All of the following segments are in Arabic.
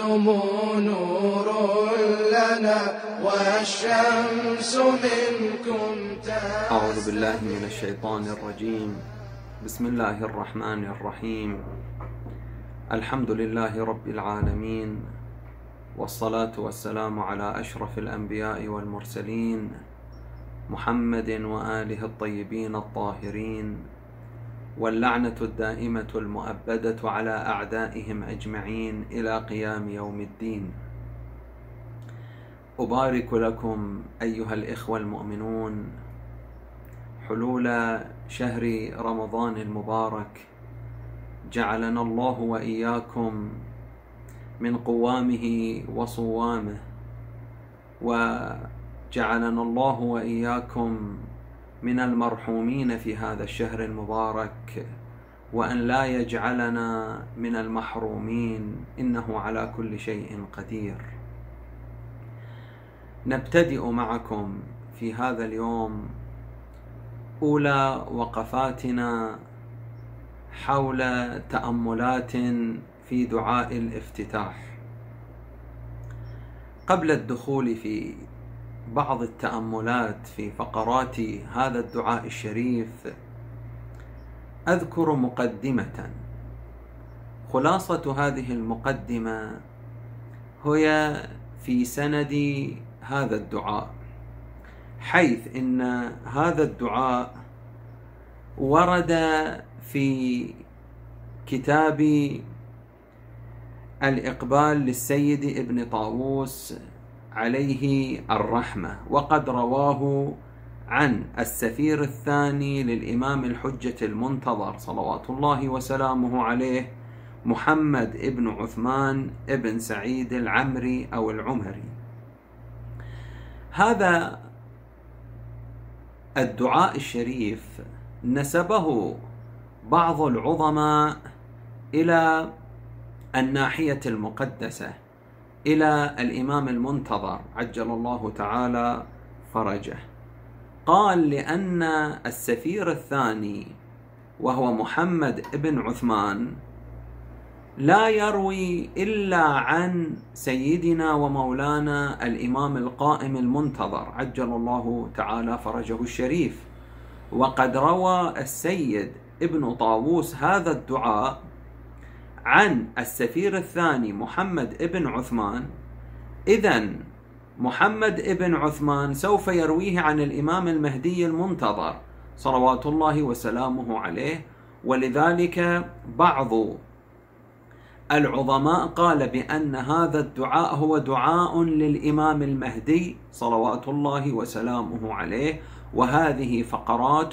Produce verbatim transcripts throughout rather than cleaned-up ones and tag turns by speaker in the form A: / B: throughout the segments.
A: أنتم نور لنا والشمس منكم تأسى.
B: أعوذ بالله من الشيطان الرجيم. بسم الله الرحمن الرحيم. الحمد لله رب العالمين، والصلاة والسلام على أشرف الأنبياء والمرسلين محمد وآله الطيبين الطاهرين، واللعنة الدائمة المؤبدة على أعدائهم أجمعين إلى قيام يوم الدين. أبارك لكم أيها الإخوة المؤمنون حلول شهر رمضان المبارك، جعلنا الله وإياكم من قوامه وصوامه، وجعلنا الله وإياكم من المرحومين في هذا الشهر المبارك، وأن لا يجعلنا من المحرومين، إنه على كل شيء قدير. نبتدئ معكم في هذا اليوم أولى وقفاتنا حول تأملات في دعاء الافتتاح. قبل الدخول في بعض التأملات في فقرات هذا الدعاء الشريف، أذكر مقدمة. خلاصة هذه المقدمة هي في سند هذا الدعاء، حيث إن هذا الدعاء ورد في كتاب الإقبال للسيد ابن طاووس عليه الرحمة، وقد رواه عن السفير الثاني للإمام الحجة المنتظر صلوات الله وسلامه عليه محمد ابن عثمان ابن سعيد العمري أو العمري. هذا الدعاء الشريف نسبه بعض العظماء إلى الناحية المقدسة، إلى الإمام المنتظر عجل الله تعالى فرجه. قال لأن السفير الثاني وهو محمد ابن عثمان لا يروي إلا عن سيدنا ومولانا الإمام القائم المنتظر عجل الله تعالى فرجه الشريف، وقد روى السيد ابن طاووس هذا الدعاء عن السفير الثاني محمد ابن عثمان. إذن محمد ابن عثمان سوف يرويه عن الإمام المهدي المنتظر صلوات الله وسلامه عليه، ولذلك بعض العظماء قال بأن هذا الدعاء هو دعاء للإمام المهدي صلوات الله وسلامه عليه، وهذه فقرات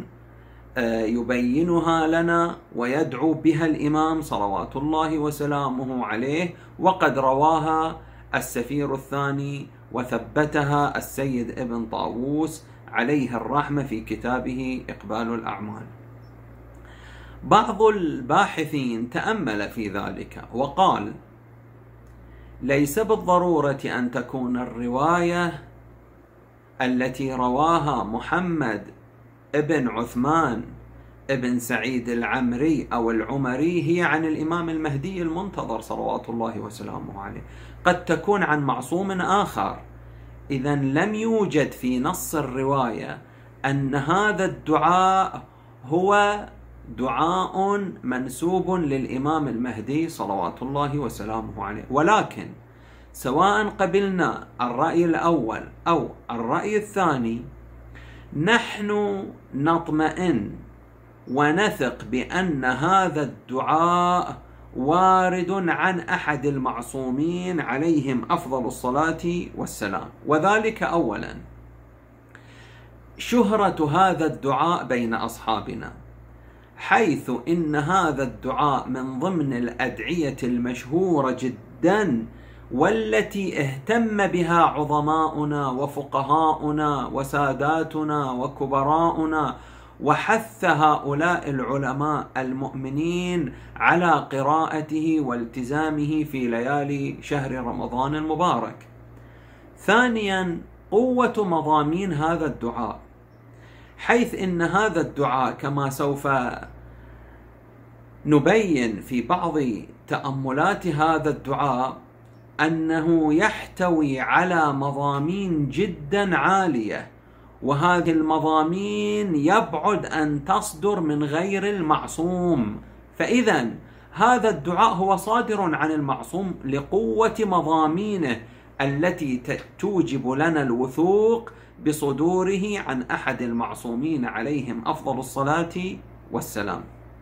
B: يبينها لنا ويدعو بها الإمام صلوات الله وسلامه عليه، وقد رواها السفير الثاني وثبتها السيد ابن طاووس عليه الرحمة في كتابه إقبال الأعمال. بعض الباحثين تأمل في ذلك وقال: ليس بالضرورة أن تكون الرواية التي رواها محمد ابن عثمان ابن سعيد العمري أو العمري هي عن الإمام المهدي المنتظر صلوات الله وسلامه عليه، قد تكون عن معصوم آخر. إذن لم يوجد في نص الرواية أن هذا الدعاء هو دعاء منسوب للإمام المهدي صلوات الله وسلامه عليه. ولكن سواء قبلنا الرأي الأول أو الرأي الثاني، نحن نطمئن ونثق بأن هذا الدعاء وارد عن أحد المعصومين عليهم أفضل الصلاة والسلام. وذلك أولا شهرة هذا الدعاء بين أصحابنا، حيث إن هذا الدعاء من ضمن الأدعية المشهورة جدا، والتي اهتم بها عظماؤنا وفقهاؤنا وساداتنا وكبراؤنا، وحث هؤلاء العلماء المؤمنين على قراءته والتزامه في ليالي شهر رمضان المبارك. ثانيا قوة مضامين هذا الدعاء، حيث إن هذا الدعاء كما سوف نبين في بعض تأملات هذا الدعاء أنه يحتوي على مضامين جدا عالية، وهذه المضامين يبعد أن تصدر من غير المعصوم. فإذا هذا الدعاء هو صادر عن المعصوم لقوة مضامينه التي توجب لنا الوثوق بصدوره عن أحد المعصومين عليهم أفضل الصلاة والسلام.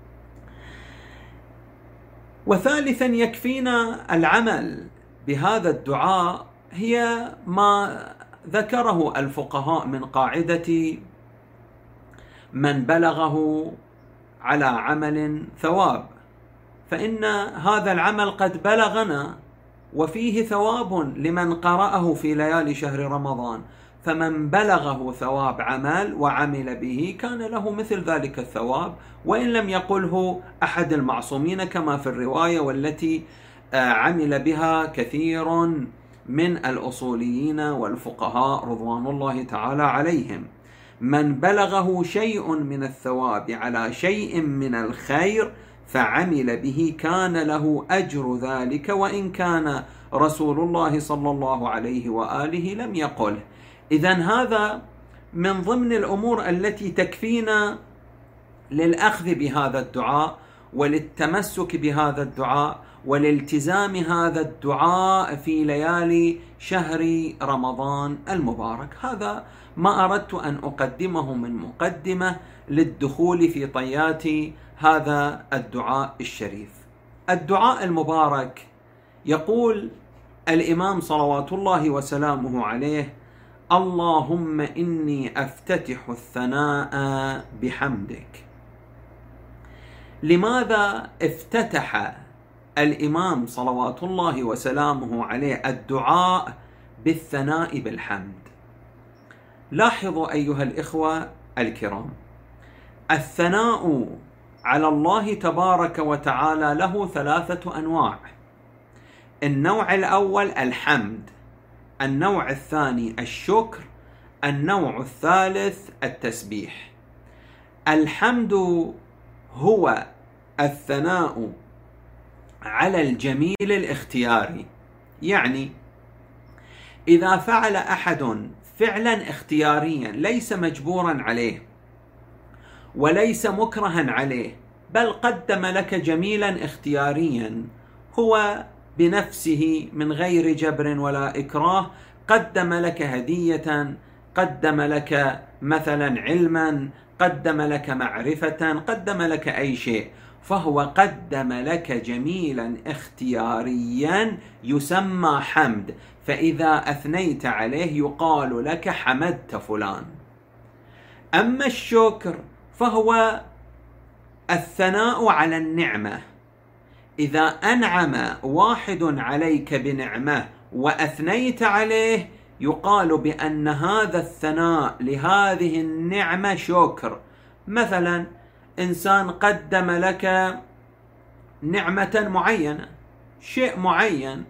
B: وثالثا يكفينا العمل بهذا الدعاء هي ما ذكره الفقهاء من قاعدة من بلغه على عمل ثواب، فإن هذا العمل قد بلغنا وفيه ثواب لمن قرأه في ليالي شهر رمضان، فمن بلغه ثواب عمل وعمل به كان له مثل ذلك الثواب وإن لم يقله أحد المعصومين، كما في الرواية والتي عمل بها كثير من الأصوليين والفقهاء رضوان الله تعالى عليهم. من بلغه شيء من الثواب على شيء من الخير فعمل به كان له أجر ذلك وإن كان رسول الله صلى الله عليه وآله لم يقله. إذن هذا من ضمن الأمور التي تكفينا للأخذ بهذا الدعاء وللتمسك بهذا الدعاء والالتزام هذا الدعاء في ليالي شهر رمضان المبارك. هذا ما أردت أن أقدمه من مقدمة للدخول في طيات هذا الدعاء الشريف. الدعاء المبارك يقول الإمام صلوات الله وسلامه عليه: اللهم إني أفتتح الثناء بحمدك. لماذا افتتح الإمام صلوات الله وسلامه عليه الدعاء بالثناء بالحمد؟ لاحظوا أيها الإخوة الكرام، الثناء على الله تبارك وتعالى له ثلاثة أنواع. النوع الأول الحمد، النوع الثاني الشكر، النوع الثالث التسبيح. الحمد هو الثناء على الجميل الاختياري، يعني إذا فعل أحد فعلا اختياريا ليس مجبورا عليه وليس مكرها عليه، بل قدم لك جميلا اختياريا هو بنفسه من غير جبر ولا إكراه، قدم لك هدية، قدم لك مثلا علما، قدم لك معرفة، قدم لك أي شيء، فهو قدم لك جميلا اختياريا يسمى حمد، فإذا أثنيت عليه يقال لك حمدت فلان. أما الشكر فهو الثناء على النعمة، إذا أنعم واحد عليك بنعمة وأثنيت عليه يقال بأن هذا الثناء لهذه النعمة شكر. مثلا إنسان قدم لك نعمة معينة، شيء معين،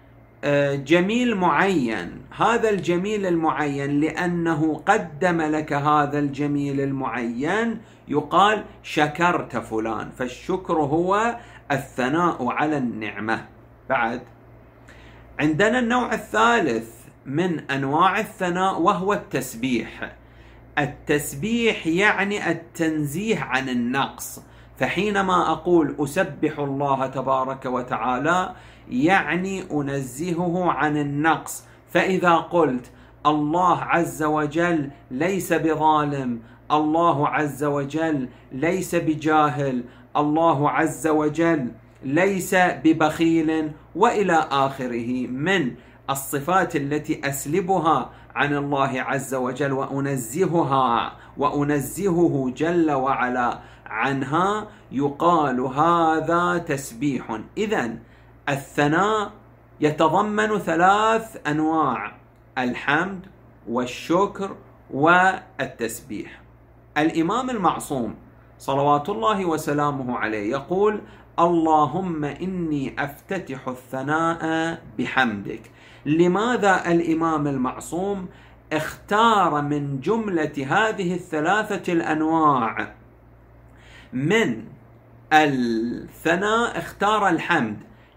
B: جميل معين، هذا الجميل المعين لأنه قدم لك هذا الجميل المعين يقال شكرت فلان، فالشكر هو الثناء على النعمة. بعد عندنا النوع الثالث من أنواع الثناء وهو التسبيح. التسبيح يعني التنزيه عن النقص، فحينما أقول أسبح الله تبارك وتعالى يعني أنزهه عن النقص. فإذا قلت الله عز وجل ليس بظالم، الله عز وجل ليس بجاهل، الله عز وجل ليس ببخيل وإلى آخره من الصفات التي أسلبها عن الله عز وجل وأنزهها وأنزهه جل وعلا عنها، يقال هذا تسبيح. إذن الثناء يتضمن ثلاث أنواع: الحمد والشكر والتسبيح. الإمام المعصوم صلوات الله وسلامه عليه يقول: اللهم إني أفتتح الثناء بحمدك. لماذا الإمام المعصوم اختار من جملة هذه الثلاثة الأنواع من الثناء اختار الحمد؟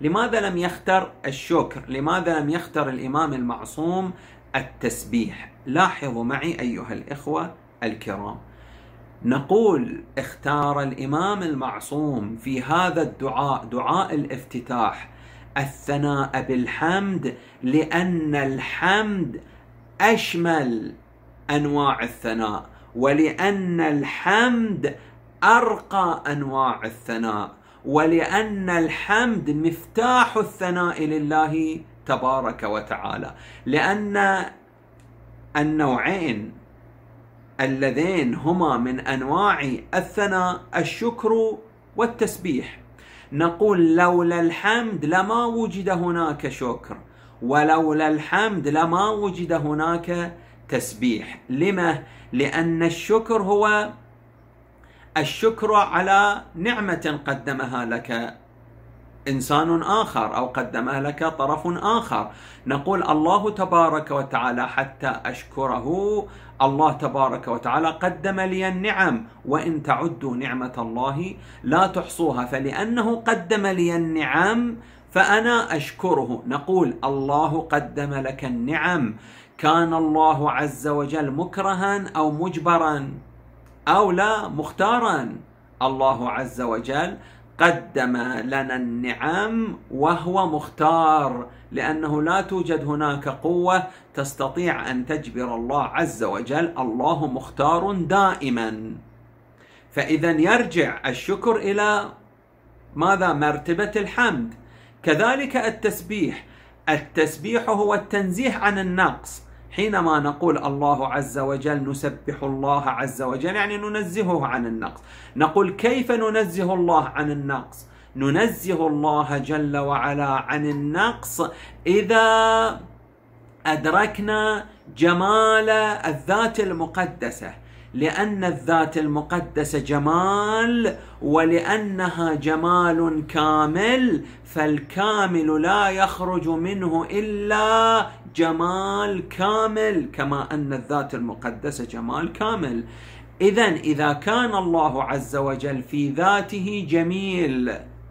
B: لماذا لم يختر الشكر؟ لماذا لم يختر الإمام المعصوم التسبيح؟ لاحظوا معي أيها الإخوة الكرام، نقول اختار الإمام المعصوم في هذا الدعاء، دعاء الافتتاح، الثناء بالحمد، لأن الحمد أشمل أنواع الثناء، ولأن الحمد أرقى أنواع الثناء، ولأن الحمد مفتاح الثناء لله تبارك وتعالى. لأن النوعين اللذين هما من أنواع الثناء الشكر والتسبيح، نقول لولا الحمد لما وجد هناك شكر، ولولا الحمد لما وجد هناك تسبيح. لما؟ لأن الشكر هو الشكر على نعمة قدمها لك إنسان آخر أو قدمها لك طرف آخر. نقول الله تبارك وتعالى حتى أشكره، الله تبارك وتعالى قدم لي النعم، وإن تعدوا نعمة الله لا تحصوها، فلأنه قدم لي النعم فأنا أشكره. نقول الله قدم لك النعم، كان الله عز وجل مكرها أو مجبرا أو لا مختارا؟ الله عز وجل قدم لنا النعم وهو مختار، لأنه لا توجد هناك قوة تستطيع أن تجبر الله عز وجل، الله مختار دائما. فإذا يرجع الشكر إلى ماذا؟ مرتبة الحمد. كذلك التسبيح، التسبيح هو التنزيه عن النقص. حينما نقول الله عز وجل نسبح الله عز وجل يعني ننزهه عن النقص. نقول كيف ننزه الله عن النقص؟ ننزه الله جل وعلا عن النقص إذا أدركنا جمال الذات المقدسة، لأن الذات المقدسة جمال، ولأنها جمال كامل، فالكامل لا يخرج منه إلا جمال كامل، كما أن الذات المقدسة جمال كامل. إذن إذا كان الله عز وجل في ذاته جميل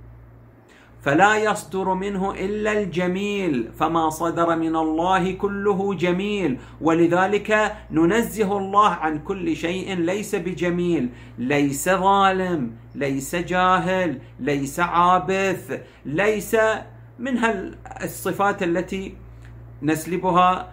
B: فلا يصدر منه إلا الجميل، فما صدر من الله كله جميل، ولذلك ننزه الله عن كل شيء ليس بجميل، ليس ظالم، ليس جاهل، ليس عابث، ليس من الصفات التي نسلبها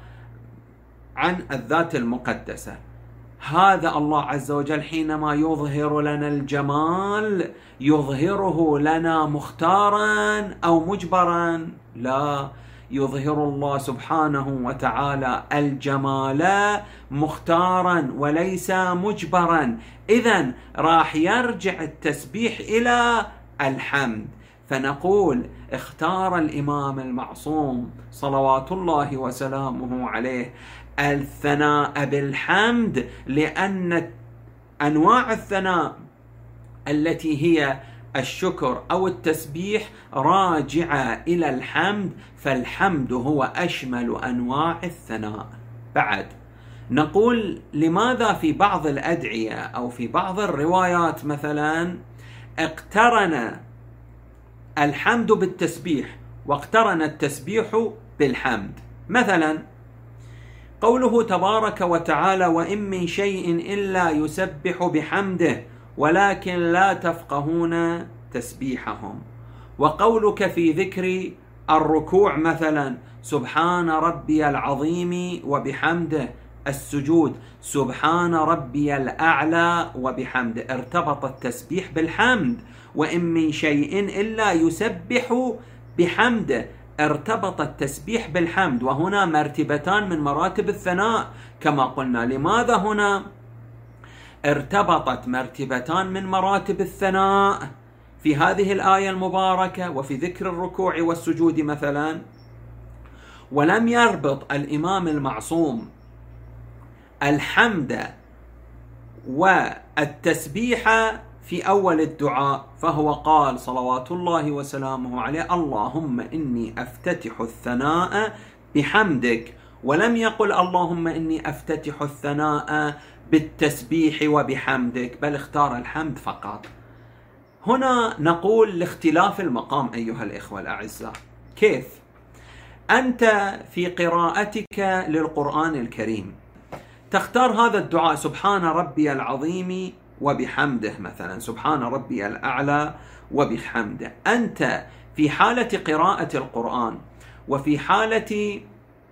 B: عن الذات المقدسة. هذا الله عز وجل حينما يظهر لنا الجمال يظهره لنا مختارا أو مجبرا؟ لا، يظهر الله سبحانه وتعالى الجمال مختارا وليس مجبرا. إذن راح يرجع التسبيح إلى الحمد، فنقول اختار الإمام المعصوم صلوات الله وسلامه عليه الثناء بالحمد، لأن أنواع الثناء التي هي الشكر أو التسبيح راجعة إلى الحمد، فالحمد هو أشمل أنواع الثناء. بعد نقول لماذا في بعض الأدعية أو في بعض الروايات مثلا اقترن الحمد بالتسبيح واقترن التسبيح بالحمد؟ مثلا قوله تبارك وتعالى وإن من شيء إلا يسبح بحمده ولكن لا تفقهون تسبيحهم. وقولك في ذكر الركوع مثلا سبحان ربي العظيم وبحمده، السجود سبحان ربي الأعلى وبحمده، ارتبط التسبيح بالحمد. وإن من شيء إلا يسبح بحمده، ارتبط التسبيح بالحمد، وهنا مرتبتان من مراتب الثناء كما قلنا. لماذا هنا ارتبطت مرتبتان من مراتب الثناء في هذه الآية المباركة وفي ذكر الركوع والسجود مثلا، ولم يربط الإمام المعصوم الحمد والتسبيح في أول الدعاء؟ فهو قال صلوات الله وسلامه عليه اللهم إني أفتتح الثناء بحمدك، ولم يقل اللهم إني أفتتح الثناء بالتسبيح وبحمدك، بل اختار الحمد فقط. هنا نقول لاختلاف المقام أيها الإخوة الأعزاء. كيف؟ أنت في قراءتك للقرآن الكريم تختار هذا الدعاء سبحان ربي العظيم وبحمده، مثلا سبحان ربي الأعلى وبحمده. أنت في حالة قراءة القرآن وفي حالة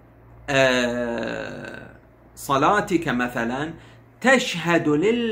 B: صلاتك مثلا تشهد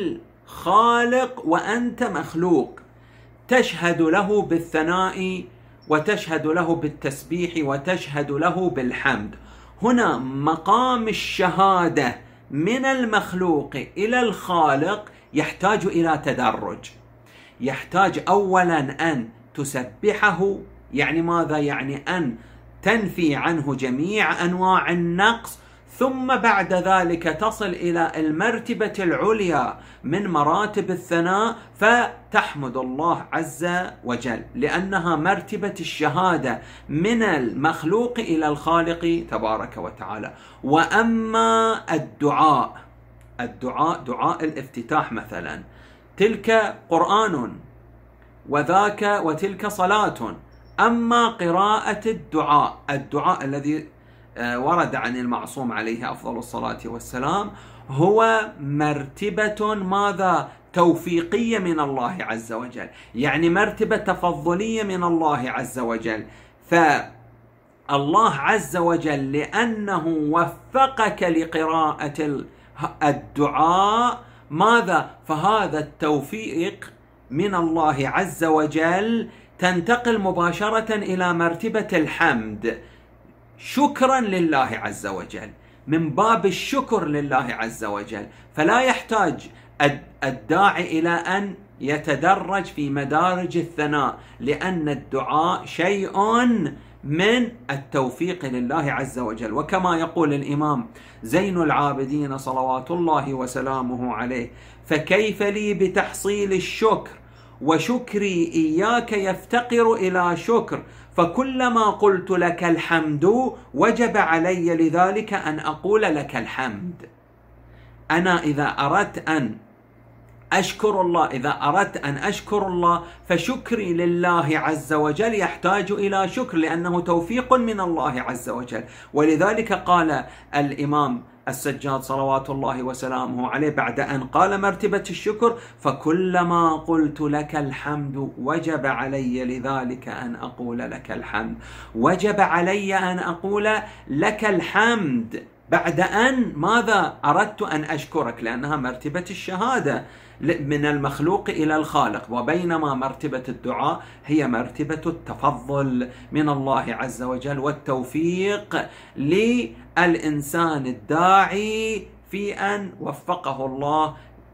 B: للخالق وأنت مخلوق، تشهد له بالثناء وتشهد له بالتسبيح وتشهد له بالحمد. هنا مقام الشهادة من المخلوق إلى الخالق يحتاج إلى تدرج. يحتاج أولا أن تسبحه، يعني ماذا؟ يعني أن تنفي عنه جميع أنواع النقص، ثم بعد ذلك تصل إلى المرتبة العليا من مراتب الثناء فتحمد الله عز وجل، لأنها مرتبة الشهادة من المخلوق إلى الخالق تبارك وتعالى. وأما الدعاء، الدعاء دعاء الافتتاح مثلا، تلك قرآن وذاك وتلك صلاة. أما قراءة الدعاء، الدعاء الذي ورد عن المعصوم عليه أفضل الصلاة والسلام، هو مرتبة ماذا؟ توفيقية من الله عز وجل، يعني مرتبة تفضلية من الله عز وجل. فالله عز وجل لأنه وفقك لقراءة الدعاء ماذا؟ فهذا التوفيق من الله عز وجل تنتقل مباشرة إلى مرتبة الحمد، شكرا لله عز وجل، من باب الشكر لله عز وجل. فلا يحتاج الداعي إلى أن يتدرج في مدارج الثناء، لأن الدعاء شيء من التوفيق لله عز وجل. وكما يقول الإمام زين العابدين صلوات الله وسلامه عليه: فكيف لي بتحصيل الشكر وشكري إياك يفتقر إلى شكر، فكلما قلت لك الحمد وجب علي لذلك أن أقول لك الحمد. أنا إذا أردت أن أشكر الله، إذا أردت أن أشكر الله فشكري لله عز وجل يحتاج إلى شكر، لأنه توفيق من الله عز وجل. ولذلك قال الإمام السجاد صلوات الله وسلامه عليه بعد أن قال مرتبة الشكر: فكلما قلت لك الحمد وجب علي لذلك أن أقول لك الحمد. وجب علي أن أقول لك الحمد بعد أن ماذا؟ أردت أن أشكرك، لأنها مرتبة الشهادة من المخلوق إلى الخالق. وبينما مرتبة الدعاء هي مرتبة التفضل من الله عز وجل والتوفيق للإنسان الداعي في أن وفقه الله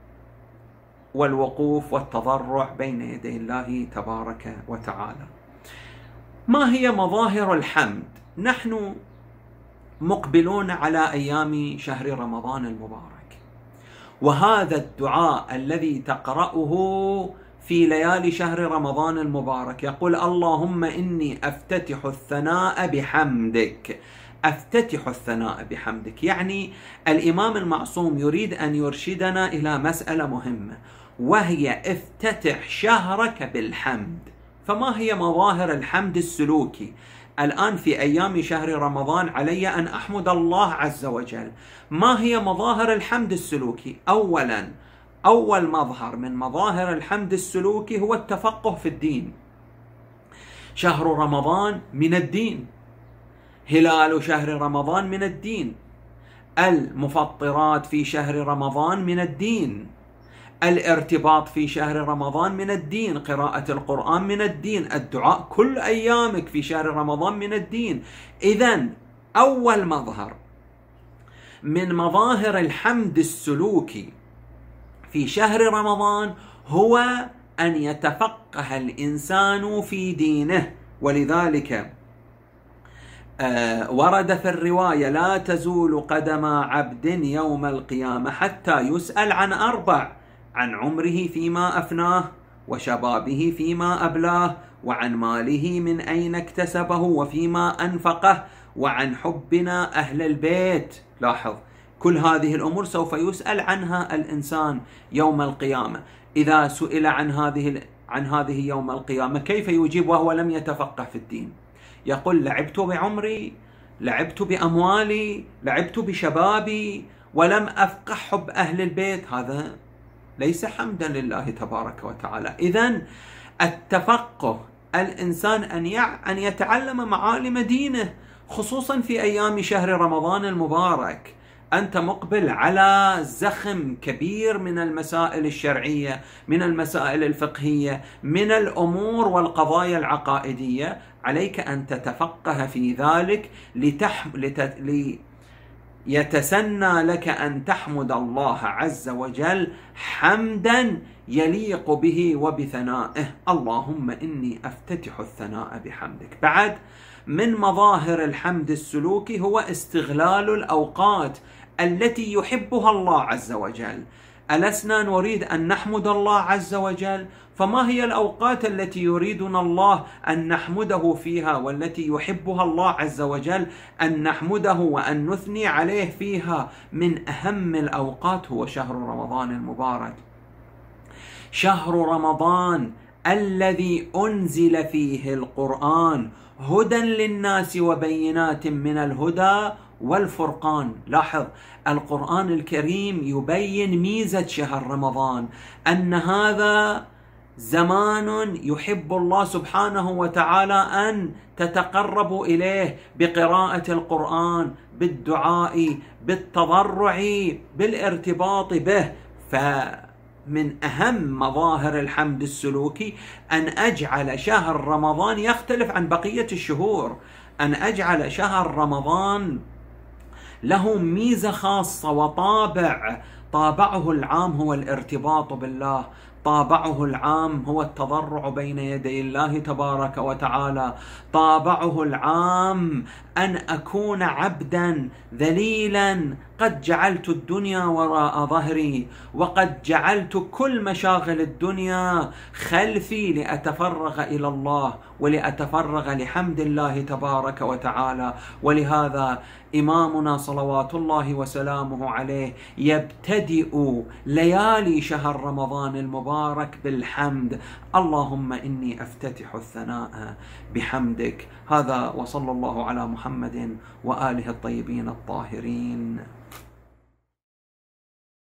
B: والوقوف والتضرع بين يدي الله تبارك وتعالى. ما هي مظاهر الحمد؟ نحن مقبلون على أيام شهر رمضان المبارك، وهذا الدعاء الذي تقرأه في ليالي شهر رمضان المبارك يقول: اللهم إني أفتتح الثناء بحمدك. أفتتح الثناء بحمدك، يعني الإمام المعصوم يريد أن يرشدنا إلى مسألة مهمة، وهي افتتح شهرك بالحمد. فما هي مظاهر الحمد السلوكي؟ الآن في أيام شهر رمضان علي أن أحمد الله عز وجل. ما هي مظاهر الحمد السلوكي؟ أولا، أول مظهر من مظاهر الحمد السلوكي هو التفقه في الدين. شهر رمضان من الدين، هلال شهر رمضان من الدين، المفطرات في شهر رمضان من الدين، الارتباط في شهر رمضان من الدين، قراءة القرآن من الدين، الدعاء كل أيامك في شهر رمضان من الدين. إذن أول مظهر من مظاهر الحمد السلوكي في شهر رمضان هو أن يتفقه الإنسان في دينه. ولذلك آه ورد في الرواية: لا تزول قدم عبد يوم القيامة حتى يسأل عن أربع: عن عمره فيما أفناه، وشبابه فيما أبلاه، وعن ماله من أين اكتسبه وفيما أنفقه، وعن حبنا أهل البيت. لاحظ، كل هذه الأمور سوف يسأل عنها الإنسان يوم القيامة. إذا سئل عن هذه عن هذه يوم القيامة، كيف يجيب وهو لم يتفقه في الدين؟ يقول لعبت بعمري، لعبت بأموالي، لعبت بشبابي، ولم أفقه حب أهل البيت. هذا ليس حمدا لله تبارك وتعالى. إذن التفقه، الإنسان أن يتعلم معالم دينه، خصوصا في أيام شهر رمضان المبارك. أنت مقبل على زخم كبير من المسائل الشرعية، من المسائل الفقهية، من الأمور والقضايا العقائدية، عليك أن تتفقه في ذلك لتحم... لت... ليتسنى لك أن تحمد الله عز وجل حمدا يليق به وبثنائه. اللهم إني أفتتح الثناء بحمدك. بعد من مظاهر الحمد السلوكي هو استغلال الأوقات التي يحبها الله عز وجل. ألسنا نريد أن نحمد الله عز وجل؟ فما هي الأوقات التي يريدنا الله أن نحمده فيها والتي يحبها الله عز وجل أن نحمده وأن نثني عليه فيها؟ من أهم الأوقات هو شهر رمضان المبارك، شهر رمضان الذي أنزل فيه القرآن هدى للناس وبينات من الهدى والفرقان. لاحظ، القرآن الكريم يبين ميزة شهر رمضان، أن هذا زمان يحب الله سبحانه وتعالى أن تتقربوا إليه بقراءة القرآن، بالدعاء، بالتضرع، بالارتباط به. فمن أهم مظاهر الحمد السلوكي أن أجعل شهر رمضان يختلف عن بقية الشهور، أن أجعل شهر رمضان له ميزة خاصة وطابع. طابعه العام هو الارتباط بالله، طابعه العام هو التضرع بين يدي الله تبارك وتعالى، طابعه العام أن أكون عبدا ذليلا قد جعلت الدنيا وراء ظهري، وقد جعلت كل مشاغل الدنيا خلفي لأتفرغ إلى الله ولأتفرغ لحمد الله تبارك وتعالى. ولهذا إمامنا صلوات الله وسلامه عليه يبتدئ ليالي شهر رمضان المبارك بالحمد. اللهم إني أفتتح الثناء بحمدك. هذا وصلى الله على محمد وآله الطيبين الطاهرين.